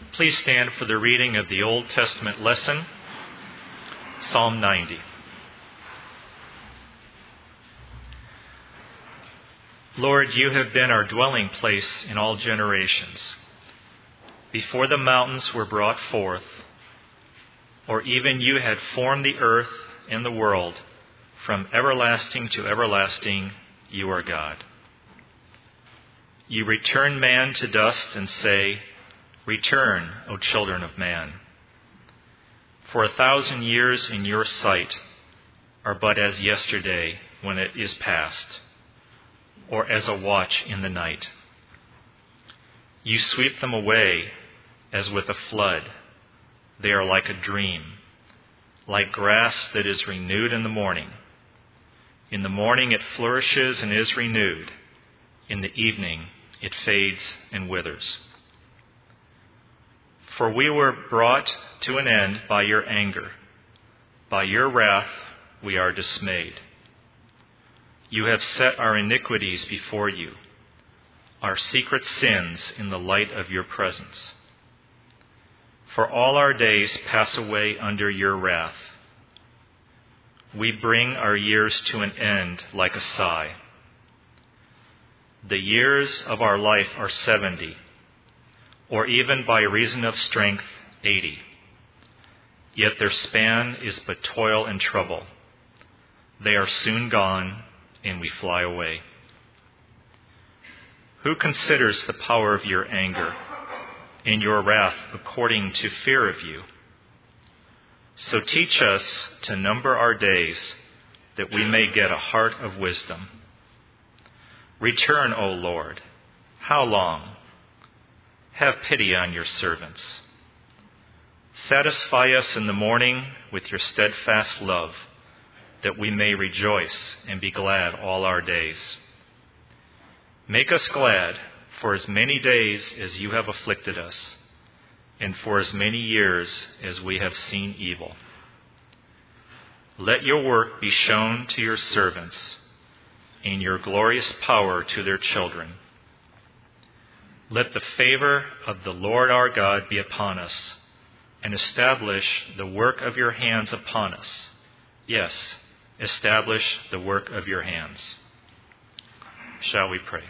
Please stand for the reading of the Old Testament lesson, Psalm 90. Lord, you have been our dwelling place in all generations. Before the mountains were brought forth, or even you had formed the earth and the world, from everlasting to everlasting, you are God. You return man to dust and say, "Return, O children of man." For 1,000 years in your sight are but as yesterday when it is past, or as a watch in the night. You sweep them away as with a flood. They are like a dream, like grass that is renewed in the morning. In the morning it flourishes and is renewed. In the evening it fades and withers. For we were brought to an end by your anger. By your wrath we are dismayed. You have set our iniquities before you, our secret sins in the light of your presence. For all our days pass away under your wrath. We bring our years to an end like a sigh. The years of our life are 70, or even by reason of strength 80. Yet their span is but toil and trouble. They are soon gone, and we fly away. Who considers the power of your anger and your wrath according to fear of you? So teach us to number our days, that we may get a heart of wisdom. Return, O Lord. How long? Have pity on your servants. Satisfy us in the morning with your steadfast love, that we may rejoice and be glad all our days. Make us glad for as many days as you have afflicted us, and for as many years as we have seen evil. Let your work be shown to your servants, and your glorious power to their children. Let the favor of the Lord our God be upon us, and establish the work of your hands upon us. Yes, establish the work of your hands. Shall we pray?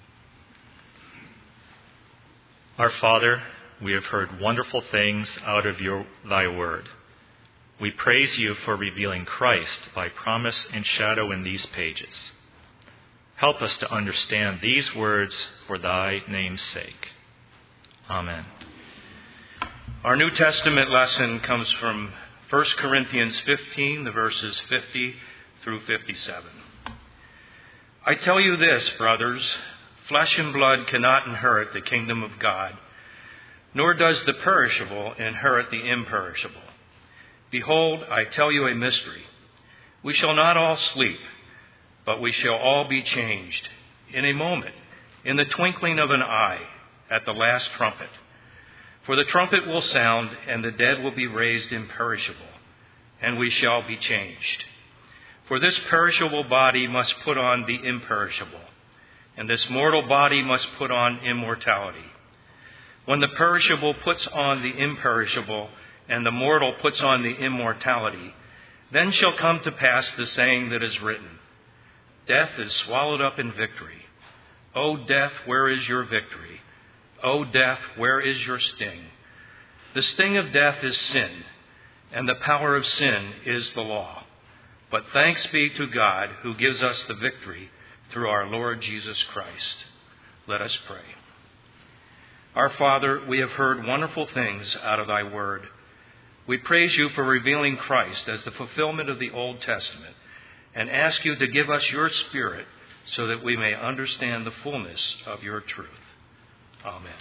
Our Father, we have heard wonderful things out of thy word. We praise you for revealing Christ by promise and shadow in these pages. Help us to understand these words for thy name's sake. Amen. Our New Testament lesson comes from 1 Corinthians 15, the verses 50 through 57. I tell you this, brothers, flesh and blood cannot inherit the kingdom of God, nor does the perishable inherit the imperishable. Behold, I tell you a mystery. We shall not all sleep, but we shall all be changed in a moment, in the twinkling of an eye, at the last trumpet. For the trumpet will sound, and the dead will be raised imperishable, and we shall be changed. For this perishable body must put on the imperishable, and this mortal body must put on immortality. When the perishable puts on the imperishable, and the mortal puts on the immortality, then shall come to pass the saying that is written, Death is swallowed up in victory. O death, where is your victory? O death, where is your sting? The sting of death is sin, and the power of sin is the law. But thanks be to God who gives us the victory through our Lord Jesus Christ. Let us pray. Our Father, we have heard wonderful things out of thy word. We praise you for revealing Christ as the fulfillment of the Old Testament, and ask you to give us your Spirit so that we may understand the fullness of your truth. Amen.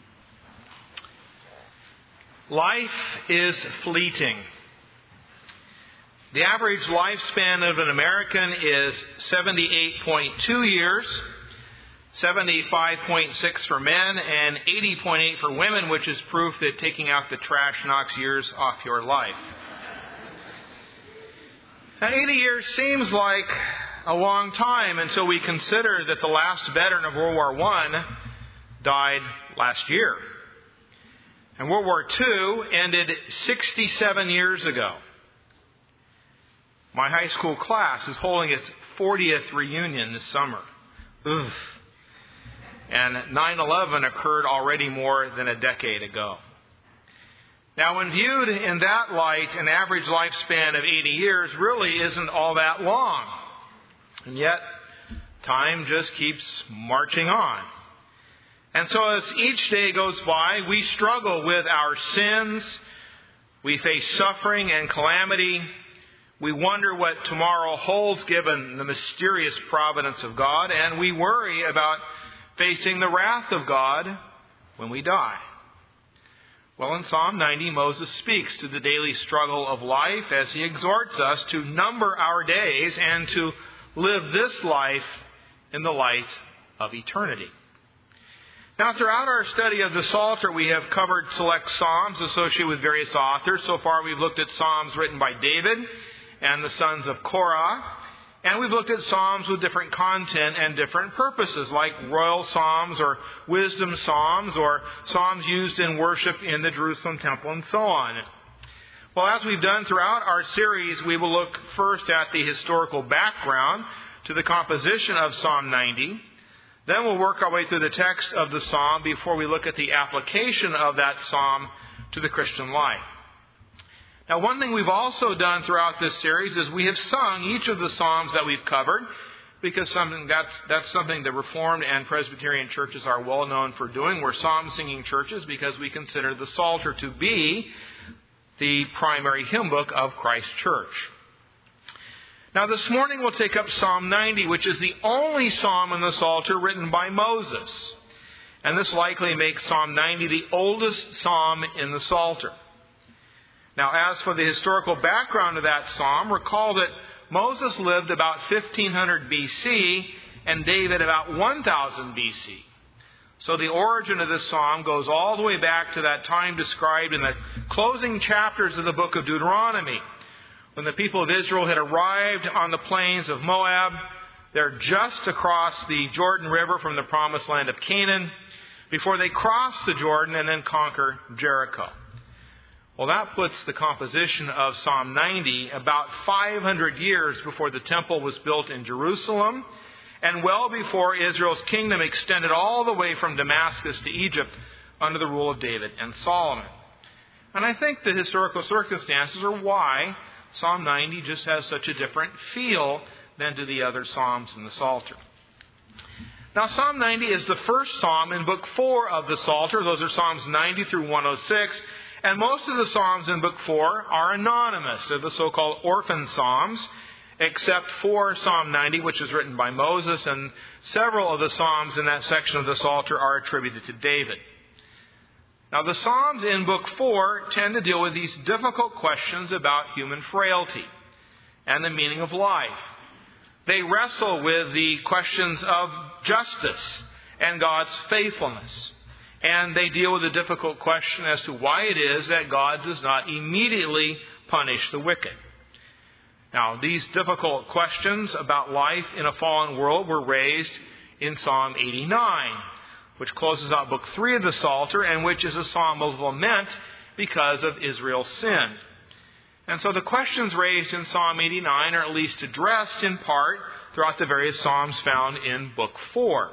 Life is fleeting. The average lifespan of an American is 78.2 years, 75.6 for men, and 80.8 for women, which is proof that taking out the trash knocks years off your life. Now, 80 years seems like a long time until we consider that the last veteran of World War I died last year. And World War II ended 67 years ago. My high school class is holding its 40th reunion this summer. Oof. And 9/11 occurred already more than a decade ago. Now, when viewed in that light, an average lifespan of 80 years really isn't all that long. And yet, time just keeps marching on. And so as each day goes by, we struggle with our sins. We face suffering and calamity. We wonder what tomorrow holds given the mysterious providence of God. And we worry about facing the wrath of God when we die. Well, in Psalm 90, Moses speaks to the daily struggle of life as he exhorts us to number our days and to live this life in the light of eternity. Now, throughout our study of the Psalter, we have covered select psalms associated with various authors. So far, we've looked at psalms written by David and the sons of Korah. And we've looked at psalms with different content and different purposes, like royal psalms or wisdom psalms or psalms used in worship in the Jerusalem temple and so on. Well, as we've done throughout our series, we will look first at the historical background to the composition of Psalm 90. Then we'll work our way through the text of the psalm before we look at the application of that psalm to the Christian life. Now, one thing we've also done throughout this series is we have sung each of the psalms that we've covered, because that's something that Reformed and Presbyterian churches are well known for doing. We're psalm-singing churches because we consider the Psalter to be the primary hymn book of Christ's church. Now, this morning we'll take up Psalm 90, which is the only psalm in the Psalter written by Moses. And this likely makes Psalm 90 the oldest psalm in the Psalter. Now, as for the historical background of that psalm, recall that Moses lived about 1500 BC and David about 1000 BC. So the origin of this psalm goes all the way back to that time described in the closing chapters of the book of Deuteronomy, when the people of Israel had arrived on the plains of Moab. They're just across the Jordan River from the promised land of Canaan before they cross the Jordan and then conquer Jericho. Well, that puts the composition of Psalm 90 about 500 years before the temple was built in Jerusalem and well before Israel's kingdom extended all the way from Damascus to Egypt under the rule of David and Solomon. And I think the historical circumstances are why Psalm 90 just has such a different feel than do the other psalms in the Psalter. Now, Psalm 90 is the first psalm in Book 4 of the Psalter. Those are Psalms 90 through 106. And most of the psalms in Book 4 are anonymous. They're the so-called orphan psalms, except for Psalm 90, which is written by Moses, and several of the psalms in that section of the Psalter are attributed to David. Now, the psalms in Book 4 tend to deal with these difficult questions about human frailty and the meaning of life. They wrestle with the questions of justice and God's faithfulness. And they deal with the difficult question as to why it is that God does not immediately punish the wicked. Now, these difficult questions about life in a fallen world were raised in Psalm 89, which closes out Book 3 of the Psalter, and which is a psalm of lament because of Israel's sin. And so the questions raised in Psalm 89 are at least addressed in part throughout the various psalms found in Book 4.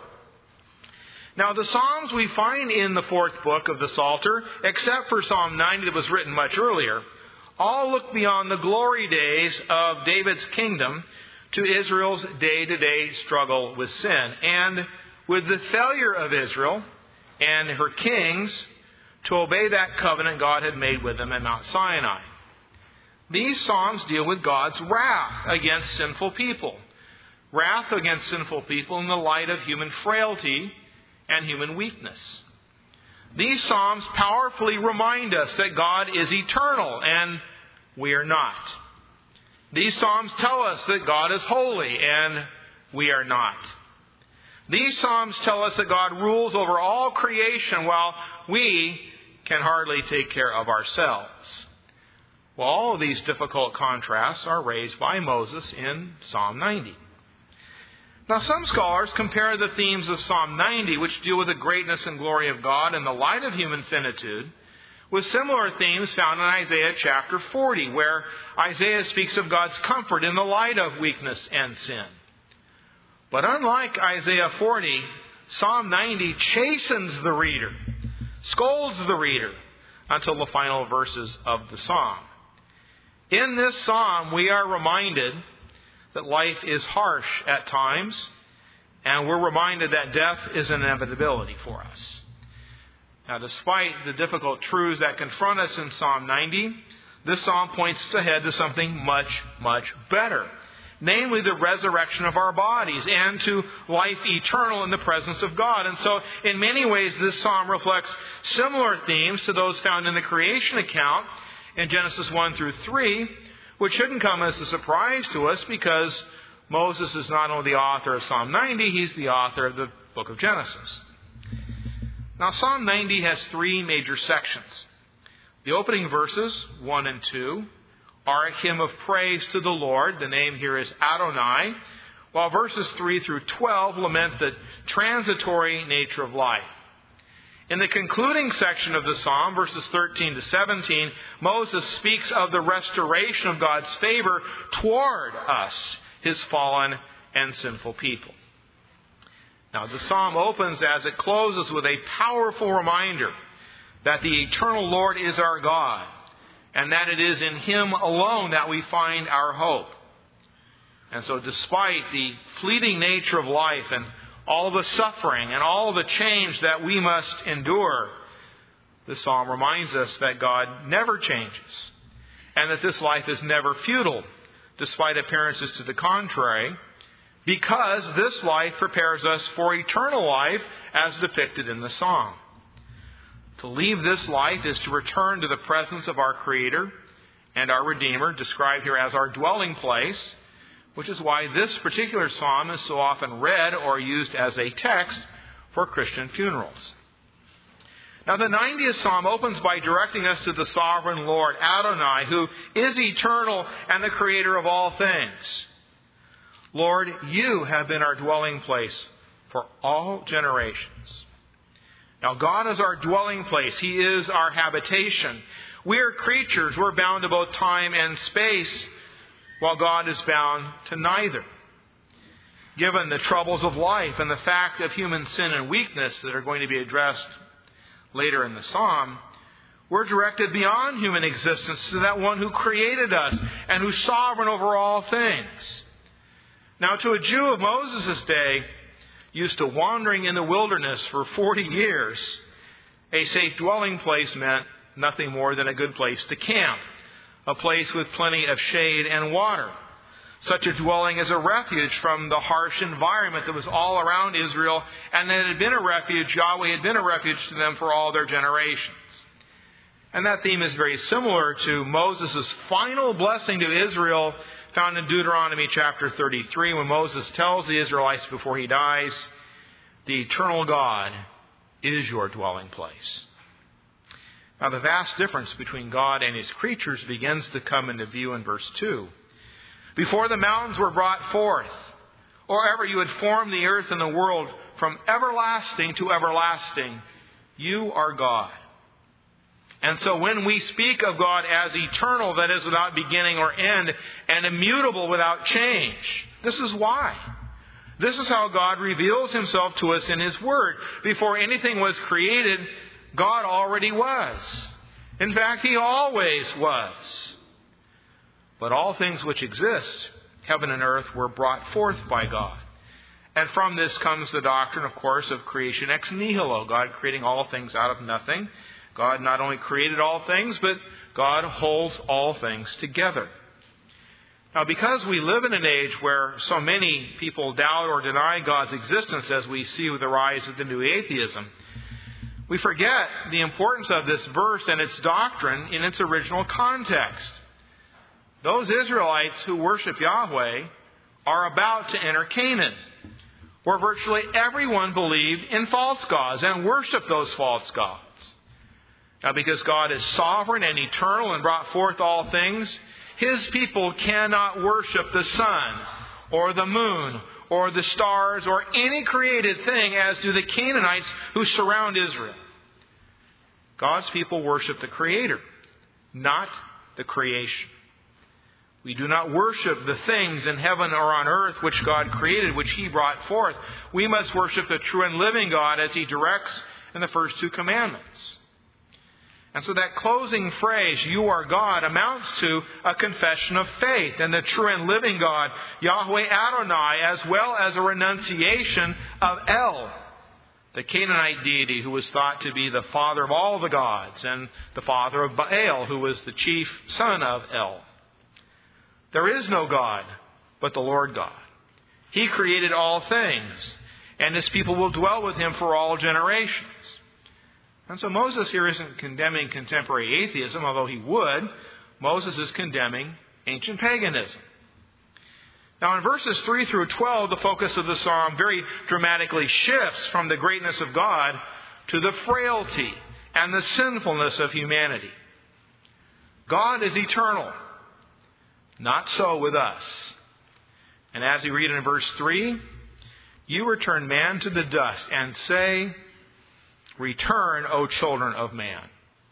Now, the psalms we find in the fourth book of the Psalter, except for Psalm 90 that was written much earlier, all look beyond the glory days of David's kingdom to Israel's day-to-day struggle with sin and with the failure of Israel and her kings to obey that covenant God had made with them at Mount Sinai. These psalms deal with God's wrath against sinful people. Wrath against sinful people in the light of human frailty and human weakness. These psalms powerfully remind us that God is eternal and we are not. These psalms tell us that God is holy and we are not. These psalms tell us that God rules over all creation while we can hardly take care of ourselves. Well, all of these difficult contrasts are raised by Moses in Psalm 90. Now, some scholars compare the themes of Psalm 90, which deal with the greatness and glory of God in the light of human finitude, with similar themes found in Isaiah chapter 40, where Isaiah speaks of God's comfort in the light of weakness and sin. But unlike Isaiah 40, Psalm 90 chastens the reader, scolds the reader, until the final verses of the psalm. In this psalm, we are reminded that life is harsh at times, and we're reminded that death is an inevitability for us. Now, despite the difficult truths that confront us in Psalm 90, this psalm points us ahead to something much, much better, namely the resurrection of our bodies and to life eternal in the presence of God. And so, in many ways, this psalm reflects similar themes to those found in the creation account in Genesis 1 through 3, which shouldn't come as a surprise to us because Moses is not only the author of Psalm 90, he's the author of the book of Genesis. Now, Psalm 90 has three major sections. The opening verses, 1 and 2, are a hymn of praise to the Lord. The name here is Adonai, while verses 3 through 12 lament the transitory nature of life. In the concluding section of the psalm, verses 13 to 17, Moses speaks of the restoration of God's favor toward us, his fallen and sinful people. Now, the psalm opens as it closes with a powerful reminder that the eternal Lord is our God, and that it is in Him alone that we find our hope. And so despite the fleeting nature of life and all the suffering and all the change that we must endure, the psalm reminds us that God never changes, and that this life is never futile, despite appearances to the contrary, because this life prepares us for eternal life as depicted in the psalm. To leave this life is to return to the presence of our Creator and our Redeemer, described here as our dwelling place, which is why this particular psalm is so often read or used as a text for Christian funerals. Now, the 90th psalm opens by directing us to the sovereign Lord, Adonai, who is eternal and the Creator of all things. Lord, you have been our dwelling place for all generations. Now, God is our dwelling place. He is our habitation. We are creatures. We're bound to both time and space, while God is bound to neither. Given the troubles of life and the fact of human sin and weakness that are going to be addressed later in the psalm, we're directed beyond human existence to that one who created us and who's sovereign over all things. Now, to a Jew of Moses' day, used to wandering in the wilderness for 40 years, a safe dwelling place meant nothing more than a good place to camp, a place with plenty of shade and water. Such a dwelling is a refuge from the harsh environment that was all around Israel, and that had been a refuge, Yahweh had been a refuge to them for all their generations. And that theme is very similar to Moses' final blessing to Israel, found in Deuteronomy chapter 33, when Moses tells the Israelites before he dies, "The eternal God is your dwelling place." Now, the vast difference between God and His creatures begins to come into view in verse 2. "Before the mountains were brought forth, or ever you had formed the earth and the world, from everlasting to everlasting, you are God." And so when we speak of God as eternal, that is without beginning or end, and immutable without change, this is why. This is how God reveals Himself to us in His Word. Before anything was created, God already was. In fact, He always was. But all things which exist, heaven and earth, were brought forth by God. And from this comes the doctrine, of course, of creation ex nihilo, God creating all things out of nothing. God not only created all things, but God holds all things together. Now, because we live in an age where so many people doubt or deny God's existence, as we see with the rise of the new atheism, we forget the importance of this verse and its doctrine in its original context. Those Israelites who worship Yahweh are about to enter Canaan, where virtually everyone believed in false gods and worshiped those false gods. Now, because God is sovereign and eternal and brought forth all things, His people cannot worship the sun or the moon or the stars or any created thing as do the Canaanites who surround Israel. God's people worship the Creator, not the creation. We do not worship the things in heaven or on earth which God created, which He brought forth. We must worship the true and living God as He directs in the first two commandments. And so that closing phrase, "You are God," amounts to a confession of faith in the true and living God, Yahweh Adonai, as well as a renunciation of El, the Canaanite deity who was thought to be the father of all the gods, and the father of Baal, who was the chief son of El. There is no God but the Lord God. He created all things, and His people will dwell with Him for all generations. And so Moses here isn't condemning contemporary atheism, although he would. Moses is condemning ancient paganism. Now in verses 3 through 12, the focus of the psalm very dramatically shifts from the greatness of God to the frailty and the sinfulness of humanity. God is eternal. Not so with us. And as we read in verse 3, "You return man to the dust and say, 'Return, O children of man.'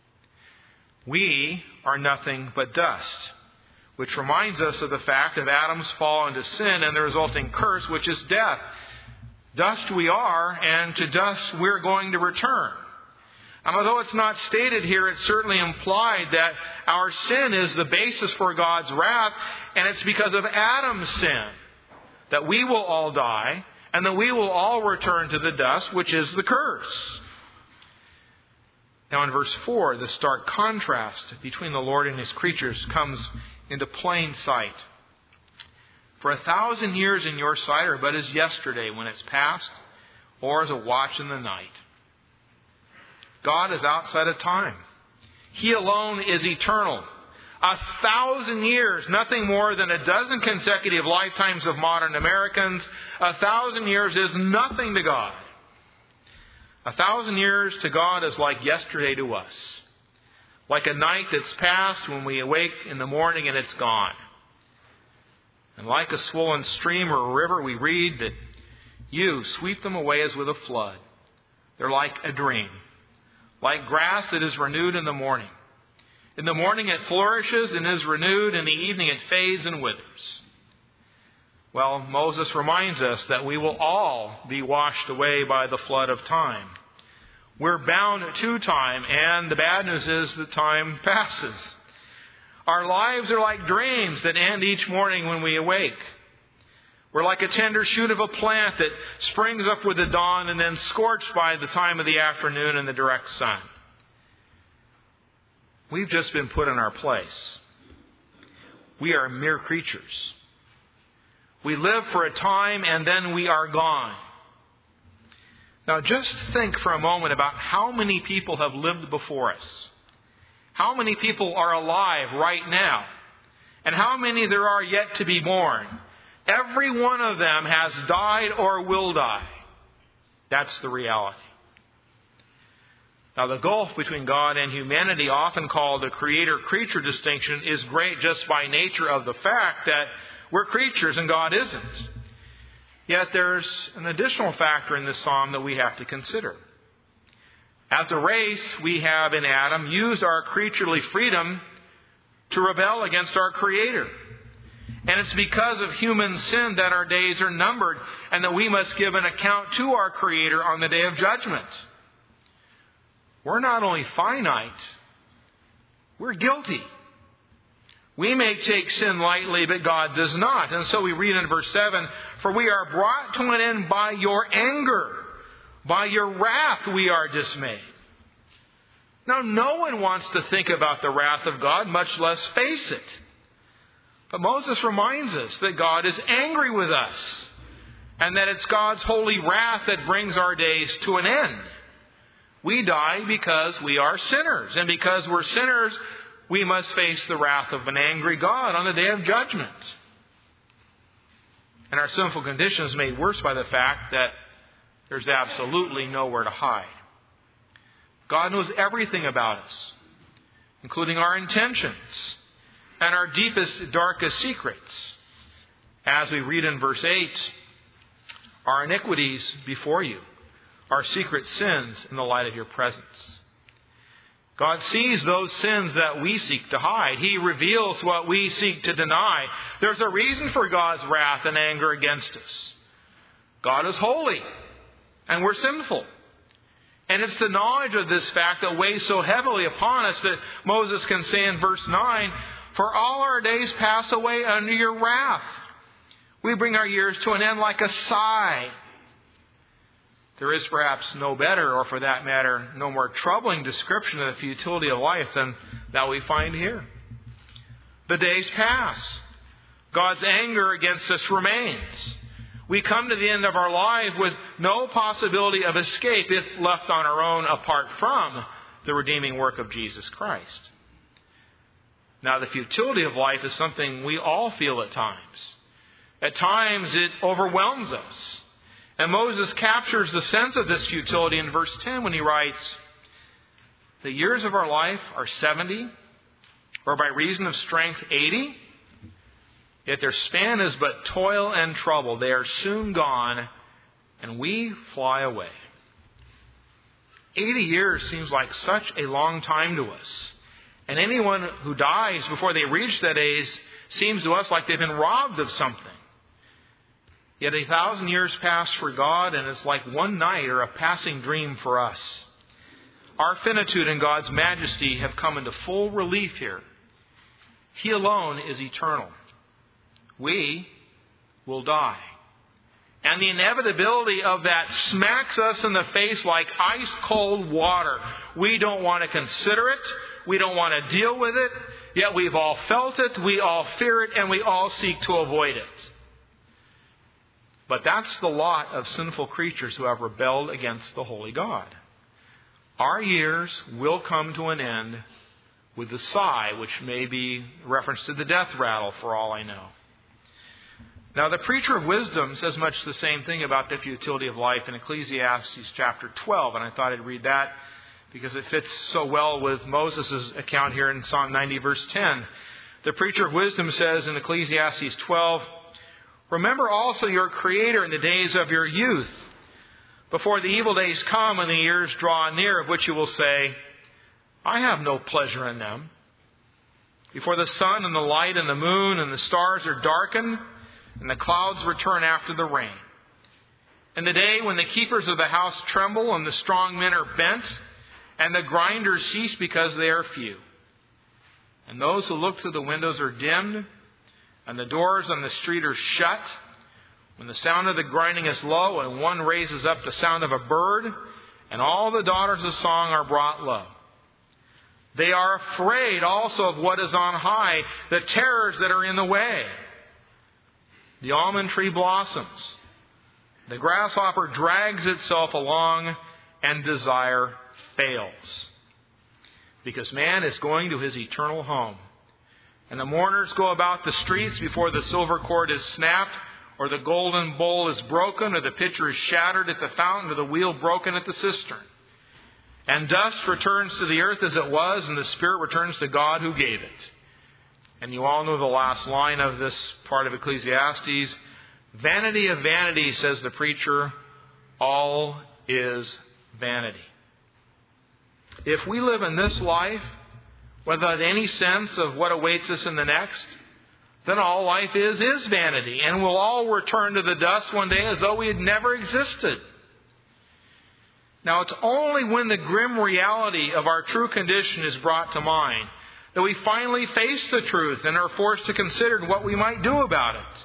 We are nothing but dust," which reminds us of the fact of Adam's fall into sin and the resulting curse, which is death. Dust we are, and to dust we're going to return. And although it's not stated here, it's certainly implied that our sin is the basis for God's wrath, and it's because of Adam's sin that we will all die, and that we will all return to the dust, which is the curse. Now in verse 4, the stark contrast between the Lord and His creatures comes into plain sight. "For 1,000 years in your sight are but as yesterday when it's past, or as a watch in the night." God is outside of time. He alone is eternal. 1,000 years, nothing more than a dozen consecutive lifetimes of modern Americans. 1,000 years is nothing to God. 1,000 years to God is like yesterday to us. Like a night that's passed when we awake in the morning and it's gone. And like a swollen stream or a river, we read that You sweep them away as with a flood. They're like a dream. Like grass that is renewed in the morning. In the morning it flourishes and is renewed. In the evening it fades and withers. Well, Moses reminds us that we will all be washed away by the flood of time. We're bound to time, and the bad news is that time passes. Our lives are like dreams that end each morning when we awake. We're like a tender shoot of a plant that springs up with the dawn and then scorched by the time of the afternoon in the direct sun. We've just been put in our place. We are mere creatures. We live for a time and then we are gone. Now just think for a moment about how many people have lived before us. How many people are alive right now? And how many there are yet to be born? Every one of them has died or will die. That's the reality. Now the gulf between God and humanity, often called the creator-creature distinction, is great just by nature of the fact that we're creatures and God isn't. Yet there's an additional factor in this psalm that we have to consider. As a race, we have in Adam used our creaturely freedom to rebel against our Creator. And it's because of human sin that our days are numbered and that we must give an account to our Creator on the day of judgment. We're not only finite, we're guilty. We may take sin lightly, but God does not. And so we read in verse 7, "For we are brought to an end by your anger. By your wrath we are dismayed." Now, no one wants to think about the wrath of God, much less face it. But Moses reminds us that God is angry with us, and that it's God's holy wrath that brings our days to an end. We die because we are sinners, and because we're sinners, we must face the wrath of an angry God on the day of judgment. And our sinful condition is made worse by the fact that there's absolutely nowhere to hide. God knows everything about us, including our intentions and our deepest, darkest secrets. As we read in verse 8, "Our iniquities before you, our secret sins in the light of your presence." God sees those sins that we seek to hide. He reveals what we seek to deny. There's a reason for God's wrath and anger against us. God is holy, and we're sinful. And it's the knowledge of this fact that weighs so heavily upon us that Moses can say in verse 9, "For all our days pass away under your wrath. We bring our years to an end like a sigh." There is perhaps no better, or for that matter, no more troubling description of the futility of life than that we find here. The days pass. God's anger against us remains. We come to the end of our life with no possibility of escape if left on our own apart from the redeeming work of Jesus Christ. Now, the futility of life is something we all feel at times. At times it overwhelms us. And Moses captures the sense of this futility in verse 10 when he writes, "The years of our life are 70, or by reason of strength 80. Yet their span is but toil and trouble. They are soon gone, and we fly away." 80 years seems like such a long time to us. And anyone who dies before they reach that age seems to us like they've been robbed of something. Yet 1,000 years pass for God, and it's like one night or a passing dream for us. Our finitude and God's majesty have come into full relief here. He alone is eternal. We will die. And the inevitability of that smacks us in the face like ice-cold water. We don't want to consider it. We don't want to deal with it. Yet we've all felt it, we all fear it, and we all seek to avoid it. But that's the lot of sinful creatures who have rebelled against the holy God. Our years will come to an end with the sigh, which may be reference to the death rattle for all I know. Now, the preacher of wisdom says much the same thing about the futility of life in Ecclesiastes chapter 12, and I thought I'd read that because it fits so well with Moses' account here in Psalm 90, verse 10. The preacher of wisdom says in Ecclesiastes 12, "Remember also your Creator in the days of your youth, before the evil days come and the years draw near, of which you will say, 'I have no pleasure in them.' Before the sun and the light and the moon and the stars are darkened, and the clouds return after the rain. And the day when the keepers of the house tremble and the strong men are bent, and the grinders cease because they are few. And those who look through the windows are dimmed, and the doors on the street are shut, when the sound of the grinding is low, and one raises up the sound of a bird, and all the daughters of song are brought low. They are afraid also of what is on high, the terrors that are in the way. The almond tree blossoms. The grasshopper drags itself along, and desire fails. Because man is going to his eternal home. And the mourners go about the streets before the silver cord is snapped, or the golden bowl is broken, or the pitcher is shattered at the fountain, or the wheel broken at the cistern. And dust returns to the earth as it was, and the spirit returns to God who gave it." And you all know the last line of this part of Ecclesiastes. "Vanity of vanity, says the preacher, all is vanity." If we live in this life without any sense of what awaits us in the next, then all life is vanity, and we'll all return to the dust one day as though we had never existed. Now, it's only when the grim reality of our true condition is brought to mind that we finally face the truth and are forced to consider what we might do about it.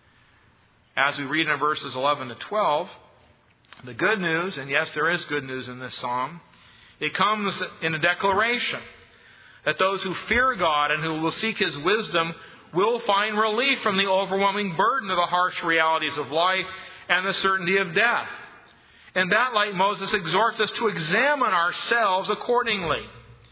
As we read in verses 11 to 12, the good news, and yes, there is good news in this psalm, it comes in a declaration that those who fear God and who will seek His wisdom will find relief from the overwhelming burden of the harsh realities of life and the certainty of death. In that light, Moses exhorts us to examine ourselves accordingly.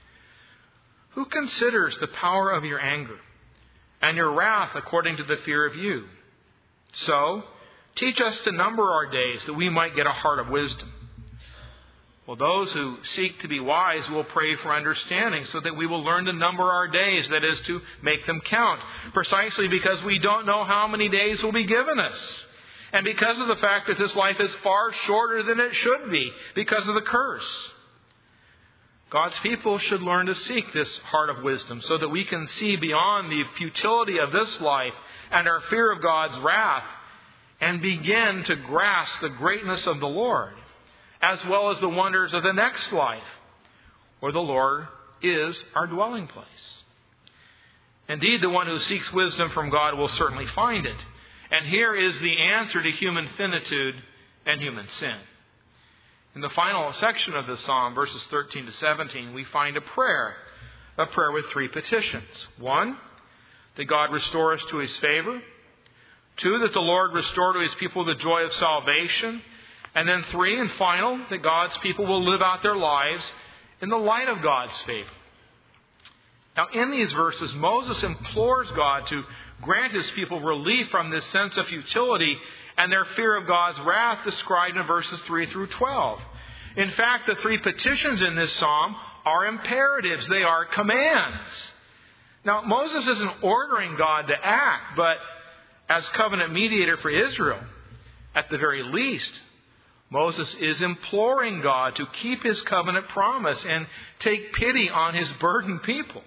Who considers the power of your anger and your wrath according to the fear of you? So, teach us to number our days that we might get a heart of wisdom. Well, those who seek to be wise will pray for understanding so that we will learn to number our days, that is, to make them count, precisely because we don't know how many days will be given us. And because of the fact that this life is far shorter than it should be, because of the curse. God's people should learn to seek this heart of wisdom so that we can see beyond the futility of this life and our fear of God's wrath and begin to grasp the greatness of the Lord, as well as the wonders of the next life, where the Lord is our dwelling place. Indeed, the one who seeks wisdom from God will certainly find it. And here is the answer to human finitude and human sin. In the final section of this psalm, verses 13 to 17, we find a prayer with three petitions. 1, that God restore us to His favor. 2, that the Lord restore to His people the joy of salvation. And then 3, and final, that God's people will live out their lives in the light of God's favor. Now, in these verses, Moses implores God to grant His people relief from this sense of futility and their fear of God's wrath described in verses 3 through 12. In fact, the three petitions in this psalm are imperatives. They are commands. Now, Moses isn't ordering God to act, but as covenant mediator for Israel, at the very least, Moses is imploring God to keep His covenant promise and take pity on His burdened people.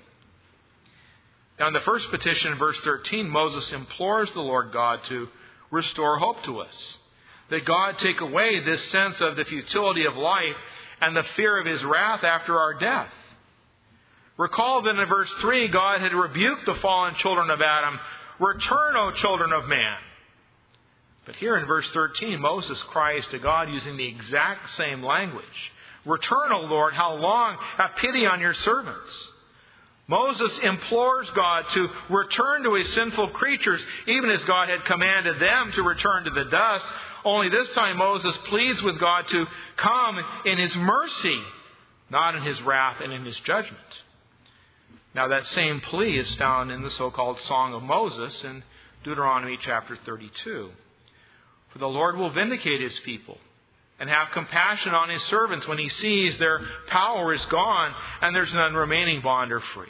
Now, in the first petition, in verse 13, Moses implores the Lord God to restore hope to us. That God take away this sense of the futility of life and the fear of His wrath after our death. Recall that in verse 3, God had rebuked the fallen children of Adam, "Return, O children of man." But here in verse 13, Moses cries to God using the exact same language. "Return, O Lord, how long? Have pity on your servants." Moses implores God to return to His sinful creatures, even as God had commanded them to return to the dust. Only this time Moses pleads with God to come in His mercy, not in His wrath and in His judgment. Now, that same plea is found in the so-called Song of Moses in Deuteronomy chapter 32. For the Lord will vindicate His people and have compassion on His servants when He sees their power is gone and there's none remaining bond or free.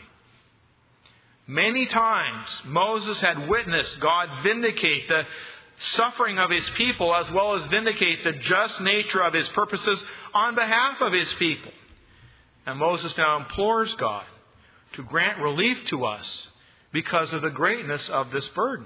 Many times Moses had witnessed God vindicate the suffering of His people as well as vindicate the just nature of His purposes on behalf of His people. And Moses now implores God to grant relief to us because of the greatness of this burden.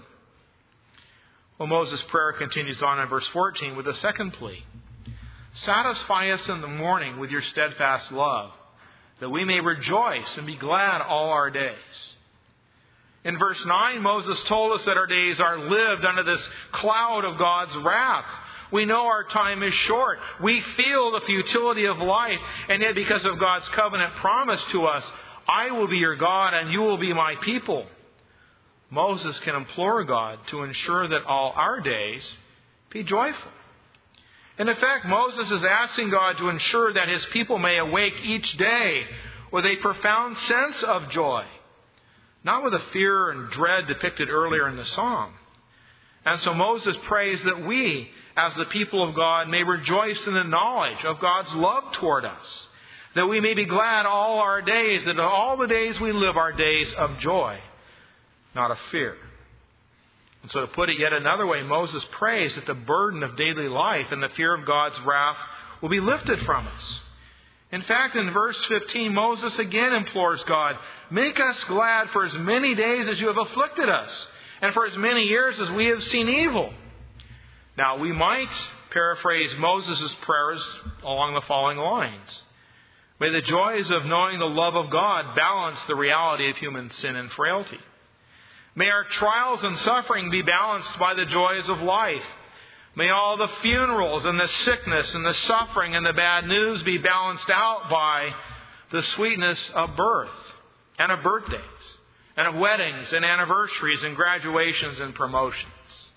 Well, Moses' prayer continues on in verse 14 with a second plea. "Satisfy us in the morning with your steadfast love, that we may rejoice and be glad all our days." In verse 9, Moses told us that our days are lived under this cloud of God's wrath. We know our time is short. We feel the futility of life. And yet, because of God's covenant promise to us, "I will be your God and you will be my people," Moses can implore God to ensure that all our days be joyful. And in fact, Moses is asking God to ensure that His people may awake each day with a profound sense of joy, not with the fear and dread depicted earlier in the psalm. And so Moses prays that we, as the people of God, may rejoice in the knowledge of God's love toward us, that we may be glad all our days, that all the days we live are days of joy, not of fear. And so to put it yet another way, Moses prays that the burden of daily life and the fear of God's wrath will be lifted from us. In fact, in verse 15, Moses again implores God, "Make us glad for as many days as you have afflicted us, and for as many years as we have seen evil." Now, we might paraphrase Moses' prayers along the following lines. May the joys of knowing the love of God balance the reality of human sin and frailty. May our trials and suffering be balanced by the joys of life. May all the funerals and the sickness and the suffering and the bad news be balanced out by the sweetness of birth and of birthdays and of weddings and anniversaries and graduations and promotions.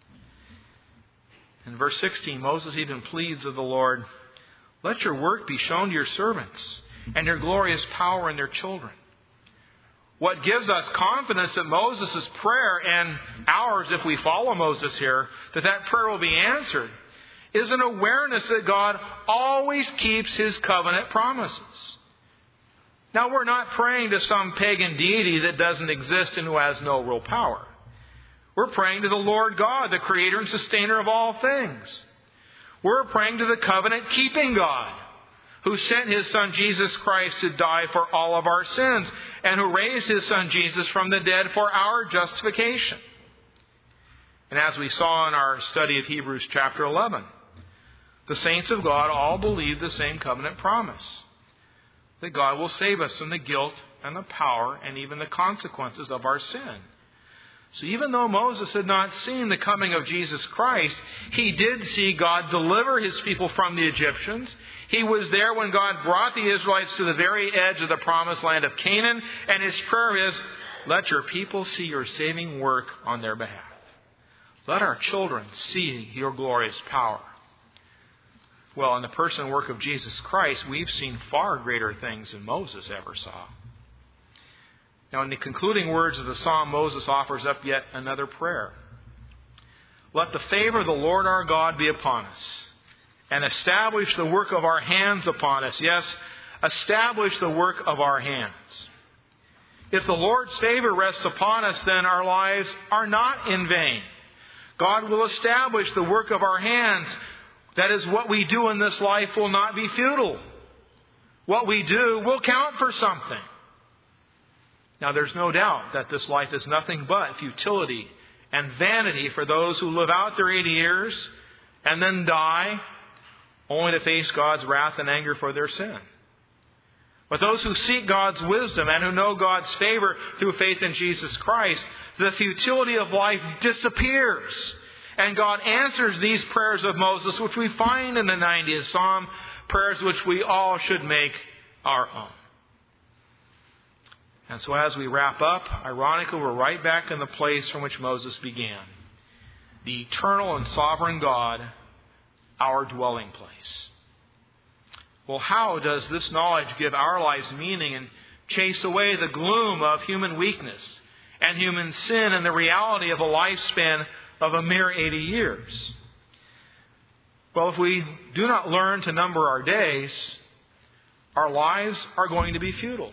In verse 16, Moses even pleads of the Lord, "Let your work be shown to your servants and your glorious power in their children." What gives us confidence that Moses' prayer, and ours if we follow Moses here, that prayer will be answered, is an awareness that God always keeps His covenant promises. Now, we're not praying to some pagan deity that doesn't exist and who has no real power. We're praying to the Lord God, the creator and sustainer of all things. We're praying to the covenant-keeping God, who sent His Son Jesus Christ to die for all of our sins, and who raised His Son Jesus from the dead for our justification. And as we saw in our study of Hebrews chapter 11, the saints of God all believe the same covenant promise, that God will save us from the guilt and the power and even the consequences of our sin. So even though Moses had not seen the coming of Jesus Christ, he did see God deliver His people from the Egyptians. He was there when God brought the Israelites to the very edge of the promised land of Canaan, and his prayer is, let your people see your saving work on their behalf. Let our children see your glorious power. Well, in the person and work of Jesus Christ, we've seen far greater things than Moses ever saw. Now, in the concluding words of the psalm, Moses offers up yet another prayer. Let the favor of the Lord our God be upon us, and establish the work of our hands upon us. Yes, establish the work of our hands. If the Lord's favor rests upon us, then our lives are not in vain. God will establish the work of our hands. That is, what we do in this life will not be futile. What we do will count for something. Now, there's no doubt that this life is nothing but futility and vanity for those who live out their 80 years and then die, only to face God's wrath and anger for their sin. But those who seek God's wisdom and who know God's favor through faith in Jesus Christ, the futility of life disappears. And God answers these prayers of Moses, which we find in the 90th Psalm, prayers which we all should make our own. And so as we wrap up, ironically, we're right back in the place from which Moses began. The eternal and sovereign God, our dwelling place. Well, how does this knowledge give our lives meaning and chase away the gloom of human weakness and human sin and the reality of a lifespan of a mere 80 years? Well, if we do not learn to number our days, our lives are going to be futile.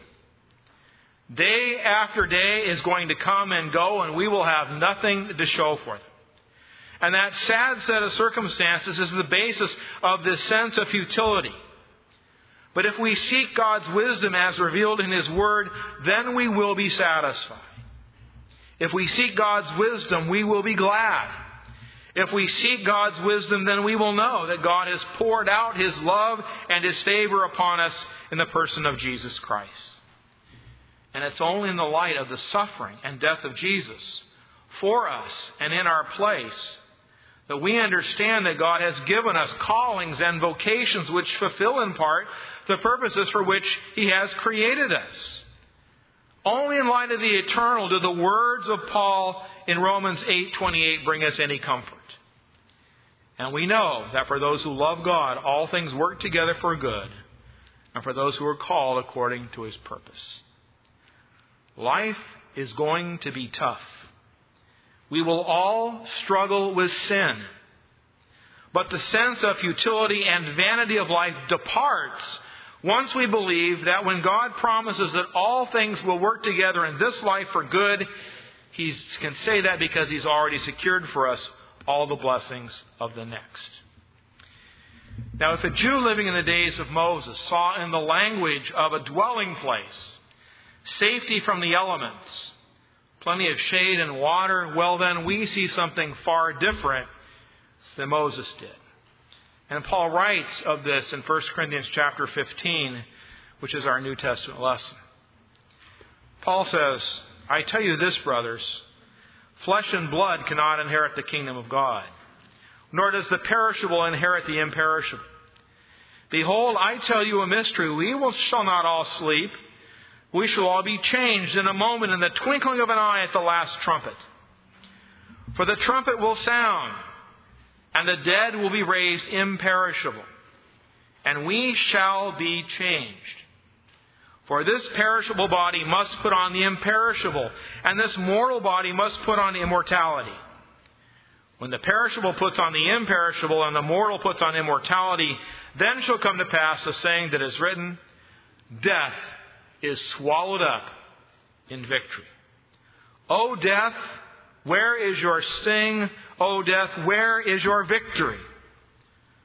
Day after day is going to come and go, and we will have nothing to show for it. And that sad set of circumstances is the basis of this sense of futility. But if we seek God's wisdom as revealed in His Word, then we will be satisfied. If we seek God's wisdom, we will be glad. If we seek God's wisdom, then we will know that God has poured out His love and His favor upon us in the person of Jesus Christ. And it's only in the light of the suffering and death of Jesus for us and in our place that we understand that God has given us callings and vocations which fulfill in part the purposes for which He has created us. Only in light of the eternal do the words of Paul in Romans 8:28 bring us any comfort. And we know that for those who love God, all things work together for good, and for those who are called according to His purpose. Life is going to be tough. We will all struggle with sin. But the sense of futility and vanity of life departs once we believe that when God promises that all things will work together in this life for good, He can say that because He's already secured for us all the blessings of the next. Now, if a Jew living in the days of Moses saw in the language of a dwelling place safety from the elements, plenty of shade and water, well then we see something far different than Moses did. And Paul writes of this in 1 Corinthians chapter 15, which is our New Testament lesson. Paul says, I tell you this, brothers, flesh and blood cannot inherit the kingdom of God, nor does the perishable inherit the imperishable. Behold, I tell you a mystery. We shall not all sleep. We shall all be changed in a moment, in the twinkling of an eye at the last trumpet. For the trumpet will sound, and the dead will be raised imperishable, and we shall be changed. For this perishable body must put on the imperishable, and this mortal body must put on immortality. When the perishable puts on the imperishable, and the mortal puts on immortality, then shall come to pass the saying that is written, death is swallowed up in victory. O death, where is your sting? O death, where is your victory? The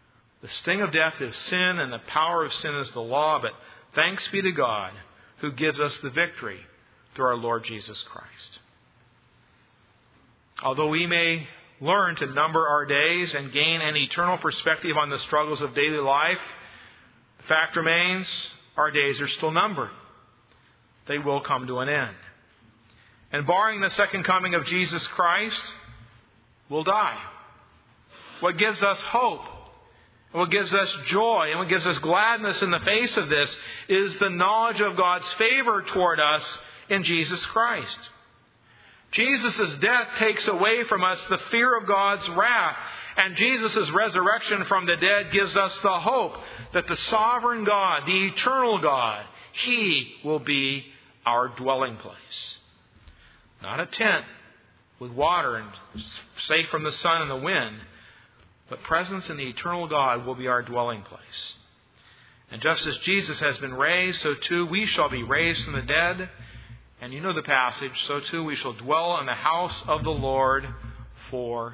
The sting of death is sin, and the power of sin is the law, but thanks be to God who gives us the victory through our Lord Jesus Christ. Although we may learn to number our days and gain an eternal perspective on the struggles of daily life, the fact remains our days are still numbered. They will come to an end. And barring the second coming of Jesus Christ, we'll die. What gives us hope, and what gives us joy, and what gives us gladness in the face of this is the knowledge of God's favor toward us in Jesus Christ. Jesus' death takes away from us the fear of God's wrath, and Jesus' resurrection from the dead gives us the hope that the sovereign God, the eternal God, He will be our dwelling place. Not a tent with water and safe from the sun and the wind, but presence in the eternal God will be our dwelling place. And just as Jesus has been raised, so too we shall be raised from the dead. And you know the passage, so too we shall dwell in the house of the Lord forever.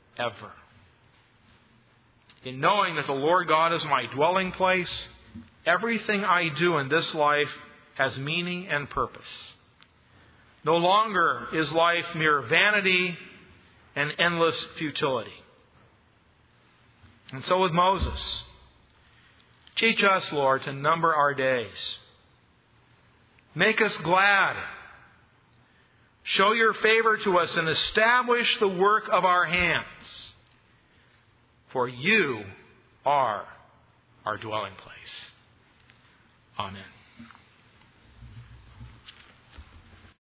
In knowing that the Lord God is my dwelling place, everything I do in this life has meaning and purpose. No longer is life mere vanity and endless futility. And so with Moses, teach us, Lord, to number our days. Make us glad. Show your favor to us and establish the work of our hands. For you are our dwelling place. Amen.